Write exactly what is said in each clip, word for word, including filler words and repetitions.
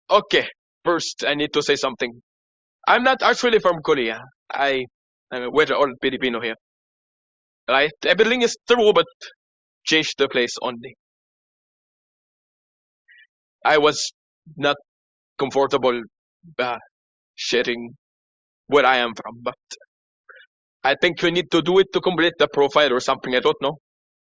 Okay, first I need to say something. I'm not actually from Korea. I, I'm we're all Filipino here. Right? Everything is true, but change the place only. I was not comfortable uh, sharing where I am from, but I think you need to do it to complete the profile or something. I don't know.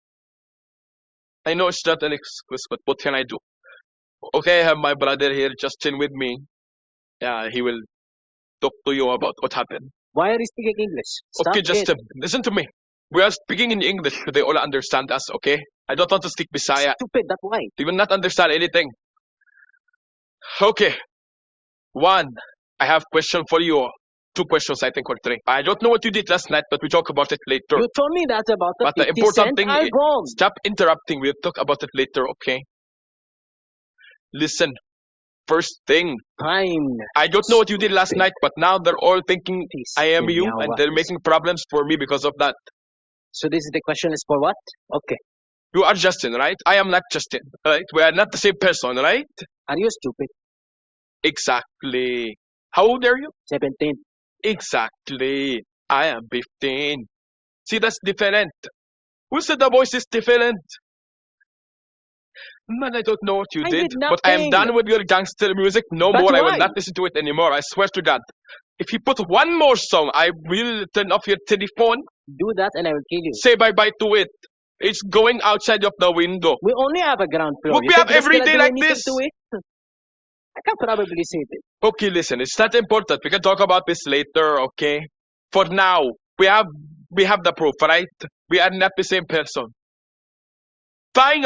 I know it's not an excuse, but what can I do? Okay, I have my brother here, Justin, with me. Yeah, he will talk to you about what happened. Why are you speaking English? Stop Okay, it. Justin, listen to me. We are speaking in English so they all understand us, okay? I don't want to speak Bisaya. Stupid, that's why. They will not understand anything. Okay. One, I have question for you. Two questions, I think, or three. I don't know what you did last night, but we talk about it later. You told me that about the But the fifty important cent thing is, album. stop interrupting. We'll talk about it later, okay? Listen, first thing, Fine. I don't know what you did last night, but now they're all thinking Please, I am tell me you, how and what they're is- making problems for me because of that. So this is the question is for what? Okay. You are Justin, right? I am not Justin, right? We are not the same person, right? Are you stupid? Exactly. How old are you? Seventeen. Exactly. I am fifteen. See, that's different. Who said the voice is different? Man, I don't know what you I did, did but I am nothing. done with your gangster music. No But more. I will why? not listen to it anymore. I swear to God. If you put one more song, I will turn off your telephone. Do that and I will kill you. Say bye-bye to it. It's going outside of the window. We only have a ground floor. Would You we think have that's every gonna day do like anything this? to it? I can probably say it. Okay, listen, it's not important. We can talk about this later, okay? For now, we have we have the proof, right? We are not the same person. Fine.